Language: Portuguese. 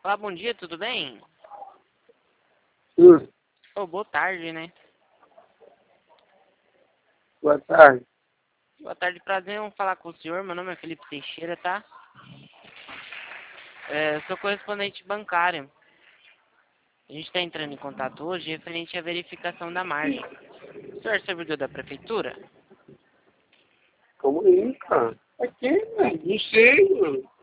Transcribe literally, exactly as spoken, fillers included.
Olá, bom dia, tudo bem? Hum, Oh, boa tarde, né? boa tarde. Boa tarde, prazer em falar com o senhor. Meu nome é Felipe Teixeira, tá? É, eu sou correspondente bancário. A gente está entrando em contato hoje referente à verificação da margem. O senhor é servidor da prefeitura? Como aí, cara? Aqui, velho? Não sei, mano.